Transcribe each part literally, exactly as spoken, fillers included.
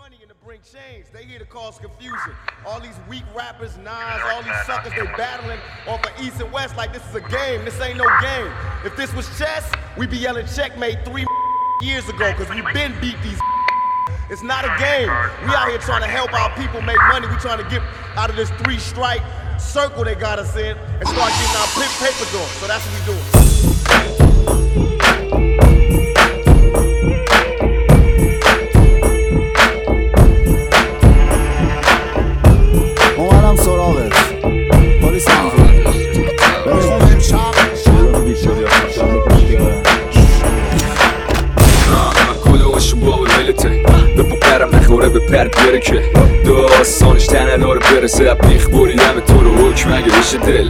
money and to bring change. They here to cause confusion. All these weak rappers, Nas, all these suckers, they battling off of East and West like this is a game. This ain't no game. If this was chess, we'd be yelling checkmate three years ago because we've been beat these. It's not a game. We out here trying to help our people make money. We trying to get out of this three-strike circle they got us in and start getting our papers on. So that's what we doing. اومدم سراغت پلیس بخون امشب کلوشون با ولته به پرم نخوره به پر بیاره که داستانش تنه داره برسه بیخ بریدم تو رو حکم اگه بشه دل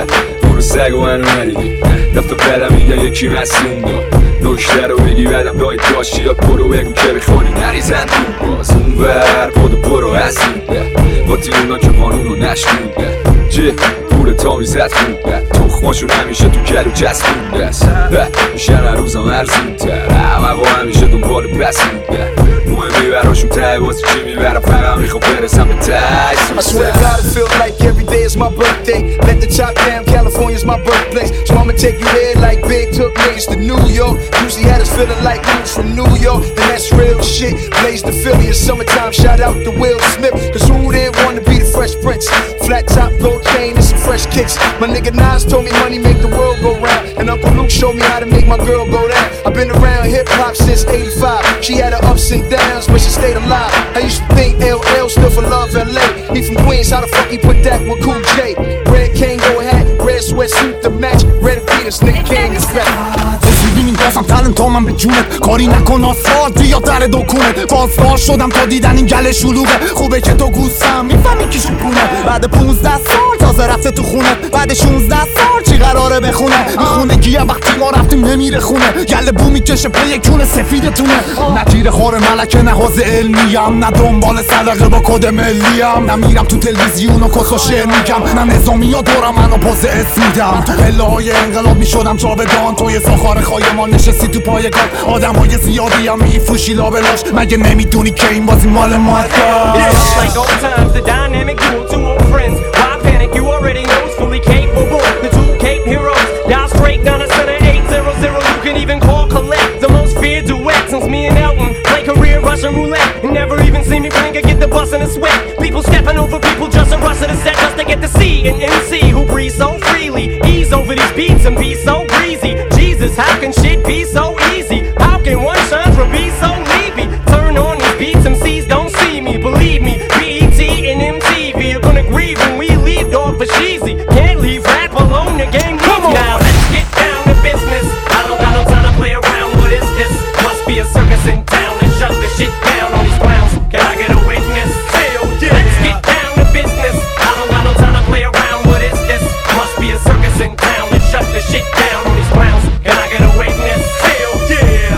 برو سگ و منو ندیدی دفعه بعدم میگن یکی مسئول دا نکته رو بگی بعدم رای داشتی یا برو بگو که بخوری نریزن تو باز اون ور بادو برو هستیده با تیمونا که قانونو نشنیده جه پول تا میزد خونده تخماشون همیشه تو کلو چسبونده است میشن هر روزم ارزونتر همه با همیشه دنبال بسونده مهمی براشون ته واسه چی میبرم فقط میخوام برسم به ته I swear to God it feel like every day is my birthday. Let the chop down, California's my birthplace. So I'ma take you there like Big took niggas to New York. Usually had us feeling like roots from New York. And that's real shit. Blaze the Philly in summertime, shout out to Will Smith. Cause who didn't want to be the Fresh Prince? Flat top, gold chain, and some fresh kicks. My nigga Nas told me money make the world go round. And Uncle Luke showed me how to make my girl go down. I've been around hip-hop since eighty-five. She had her ups and downs, but she stayed alive. I used to think L L stood for Love L A. He from Queens, how the fuck he put that with Cool J? Red Kango hat, red sweatsuit to match. Red Adidas, nigga king is back. ببینیم بازم تلم تا من به جونت کاری نکن آسفالت یا در دکونت پاسدار شدم تا دیدن این گله شلوغه خوبه که تو گوستم میفهمی کی شکونه بعد پونزده سال تازه رفته تو خونه بعد شونزده سال چی قراره بخونه میخونه گیه وقتی ما رفتیم نمیره خونه گله بو میکشه به یک جون سفیدتونه نه تیر خور ملکه نه حوزه علمیم نه دنبال صدقه با کد ملیم نه میرم تو تلویزیون و کس و شعر میگم نه نظامی ها دورم منو پوز اسم میدم تو پله های انقلاب میشدم جاودان توی ساخار خایمان نشستی تو پای کار آدم های زیادی هم میفروشی لابلاش مگه نمیدونی که این بازی مال ما Just like old times, the dynamic duo, two old friends. Why panic? You already know it's fully capable. The two Cape heroes, dial straight down the center eight zero zero. You can even call collect the most feared duet since me and Elton play career Russian roulette. You never even see me blink or get the bus in a sweat. People stepping over people just a rush of the set just to get to see an M C who breathes so freely. Ease over these beats and be so breezy. Jesus, how can shit be so easy? How can one shine from be so leafy? Turn on these beats, M Cs don't see me. Believe me, B E T and M T V are gonna grieve when we leave, dog, for cheesy. Can't leave rap alone, the game needs me. Now let's get down to business. I don't got no time to play around. What is this? Must be a circus in town and shut the shit down on these clowns. Can I get a witness? Hell yeah! Let's get down to business. I don't got no time to play around. What is this? Must be a circus in town and shut the shit down on these clowns. Can I get a witness? Hell yeah!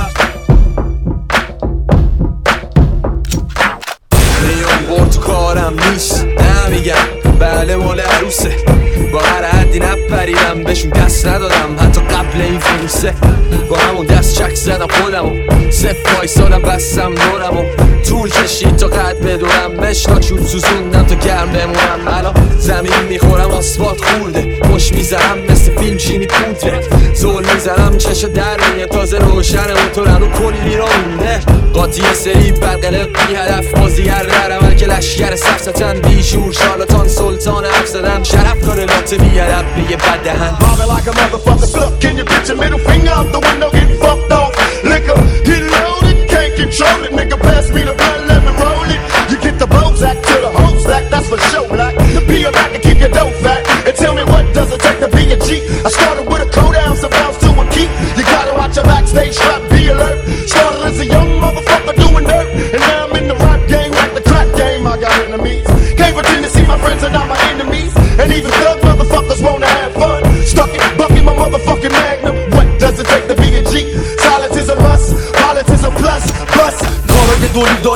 میون بار تو کارم نیست نمیگم بله مال عروسه با هر حدی نپریدم بهشون دست ندادم حتی قبل این فیروسه با همون دست چک زدم خودمو صف وایسادم بستم دورمو طول کشید تا قد بدورم مشتا چوب سوزوندم تا گرم بمونم الان زمین میخورم آسفالت خورده مش میزنم مثل فیلم چینی پودره زول میزنم چشا در میه تازه روشن موتورم رو کلی را مونده قاطی سری برقلق بی هدف بازیگر درم که لشگر سفستن بیشور شارلاتان سلطان حرف زدم شرف کنه لات بی ادب بگه بد دهن Mobbing like a motherfucker, look, can you put your middle finger out the window, get fucked off? Liquor, get loaded, can't control it, nigga, pass me the blunt, let me roll it. You get the Bozak to the Hozak, that's for sure, like, be a back and keep your dough fat, and tell me what does it take to be a G? I started with a cold ounce of bounce to a key, you gotta watch your backstage strap, be alert. Started as a young motherfucker doing dirt, and now I'm in the rap game like the crack game, I got enemies. Can't pretend to see my friends are not my enemies, and even thug motherfuckers wanna have fun. Stuck it, bucking my motherfucking magnum. What does it take to be a G? Silence is a must, violence is a plus, plus. کارای دولی داری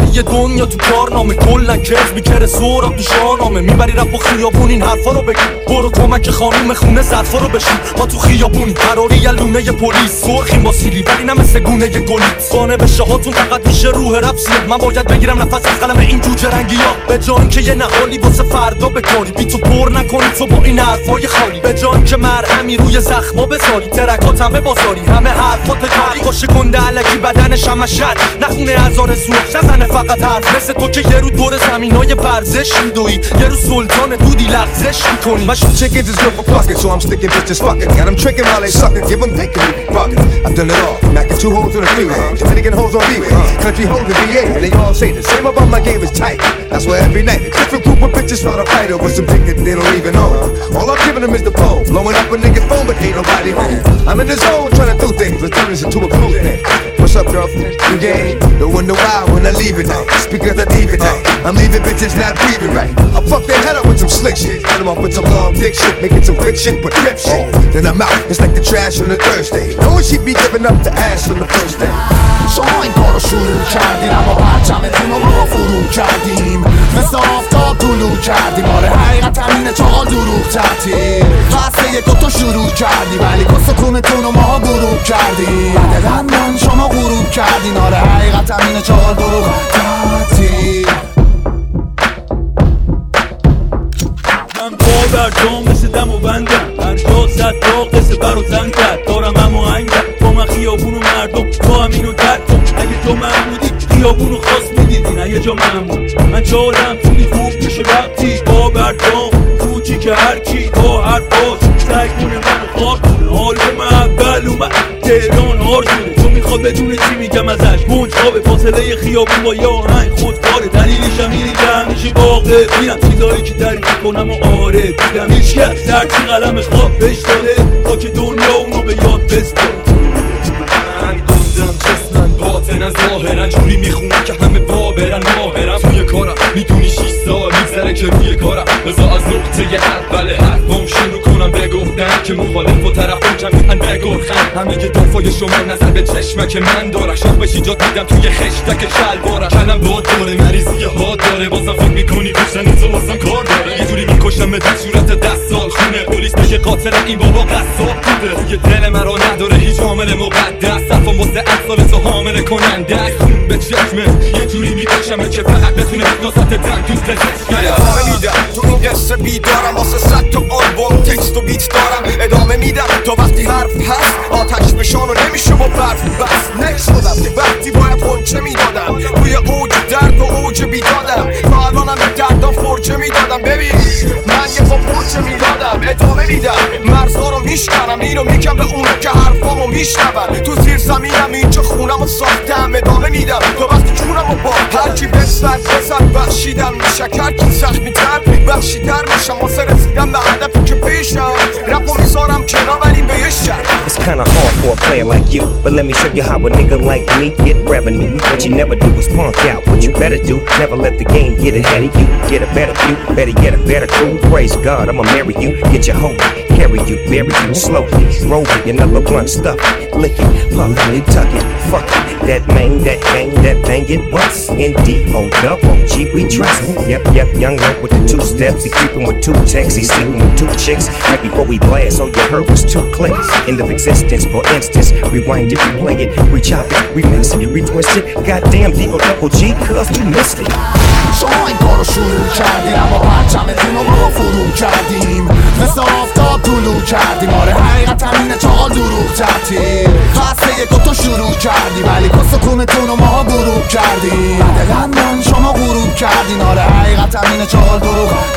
بقیه دنیا تو کارنامه کلن کز میکره سوراب تو شاهنامه میبری رپ و خیابون این حرفا رو بگی برو کمک خانوم خونه ظرفا رو بشین ما تو خیابونی قراری یه لونه پلیس سرخیم با سیلی ولی نه مثل گونه گلیت خانه به شهاتون فقط میشه روح رپ سیه من باید بگیرم نفس از قلم این جوجه رنگی ها به جای که یه نهالی واسه فردا بکاری بی تو پر نکنی تو با این حرفای خالی به جای که مرهمی روی زخما بذاری ترکات همه بازاری همه حرفات کاری باشه گنده الکی بدنش همه شد نخونه هزار سوخ نزنه فقط حرف مثل تو که یه رو دور زمینای ورزش میدوی یه رو سلطان دودی لغزش میکنی My shit chickens is good for plucking, so I'm sticking bitches fucking. Got them tricking while they sucking, give them thinking they be fucking. I've done it all, knocking two holes in a three-way, Dominican hoes on B-way, country hoes in V A. They all say the same about my game is tight. That's why every night a different group of bitches try to fight over some dick that they don't even know. All I'm giving them is the phone, blowing up a nigga's phone, but ain't nobody home. I'm in the zone trying to do things, let's turn this into a cool thing. What's up, girlfriend? You game? Don't wonder why when I leave it night. Speaking of the leave it night, I'm leaving bitches not breathing right. I fuck their head up with some slick shit, cut them off with some long dick shit, making some quick shit, but rip shit. Then I'm out, it's like the trash on a Thursday. No one should be giving up the ass on the first day. شما این کارو شروع کردین اما پرچمتون رو ما فرو کردیم مثل آفتاب طلوع کردیم آره حقیقت همینه چهار دروغ تعطیل فصل یک تو شروع کردی ولی کسکونتون رو ما گروه کردیم دقیقا من شما غروب کردین آره حقیقت همینه چهار دروغ تعطیل من باور جام مثل دم و بندم هر جا زد تا قصه بر و زن کرد دارم همه هنگم با من خیابون و مردم با هم اینو درد کن اگه جا من بودی خیابون رو خواست میدیدی نه یه جا من بود من چالم توی خوب میشه وقتی باور جام کوچی که هرکی با هر باش سگونه من خواب کنه حال به محبل اومد تهران هار شده تو میخواد بدون چی میگم ازش گنج خوابه فاصله خیابون با یه آهنگ خودکاره دلیلش هم اینی که همیشه واقع میرم چیزایی که تعریف کنم و آره دیدم هیچ کس درچی قلم خواب بهش داده تا که دنیا اونو به یاد بسپاره من گندم جسمن باطنن ظاهرن جوری میخونم که همه بابرن ماهرم توی کارم میدونی شیش سال میگذره که روی کارم بذار از نقطه اول حرفام شروع کنم بگفتن که مخالف و طرفم جمعیتن بگرخن همه که دفاع شما نظر به چشمه که من دارم شاق بشی جات میدم توی خشتک شلوارم کنم باد داره مریضی حاد داره بازم فکر میکنی کشتن تو بازم کار داره یه جوری میکشم به در صورت دست سال خونه پلیس بگه قاتلم این بابا قصاب بوده توی دل مرا نداره هیچ عامل مقدس صرفم واسه اصال تو حامل کننده خون به چشمه یه جوری میکشمه که فقط بتونه ناست دن دوست کنه ادامه میدم تو این قصه بیدارم واسه صد تا آلبوم تکست و بیت دارم ادامه میدم تا وقتی حرف هست آتش بشانو نمیشه با برف بس نکس شدم وقتی باید خونچه میدادم روی اوج درد و اوج بیدادم تا الانم به دردم فرچه میدادم ببین من یه با فرچه میدادم ادامه میدم مرزها رو میشکنم اینو میگم به اونو که حرفامو میشنون تو زیر زمینم اینجا خونم و ساختم ادامه میدم تا وقتی جونم و با هرکی بسد بزد بخشیدم میشه هرکی زخمی تر بخشیدر میشم واسه رسیدم به هدفی که پیشم رپو میذارم کنار ولی به یه شر It's kinda hard for a player like you, but let me show you how a nigga like me get revenue. What you never do is punk out. What you better do, never let the game get ahead of you. Get a better view, better get a better crew. Praise God, I'ma marry you. Get your hoe, carry you, bury you slowly. Roll with another blunt stuff. Lick it, puff it, tuck it, fuck it. That main, that gang, that bang it once. Indeed, hold up, O G, we trust. Yep, yep, young up with the two steps. He creeping with two texts. He sleeping with two chicks. Right before we blast, all you heard was two clicks. End of existence, for instance. Rewind it, replay it, re-chop it, remix it, retwist it. Goddamn, D-O double G, cuz you missed it. شما این کارو شروع کردین اما پرچمتون رو ما فرو کردیم مثل آفتاب طلوع کردیم آره حقیقت همینه چهار دروغ تعطیل فصل یک تو شروع کردی ولی کسکونتون رو ما گروه کردیم دقیقا من شما غروب کردین آره حقیقت همینه چهار دروغ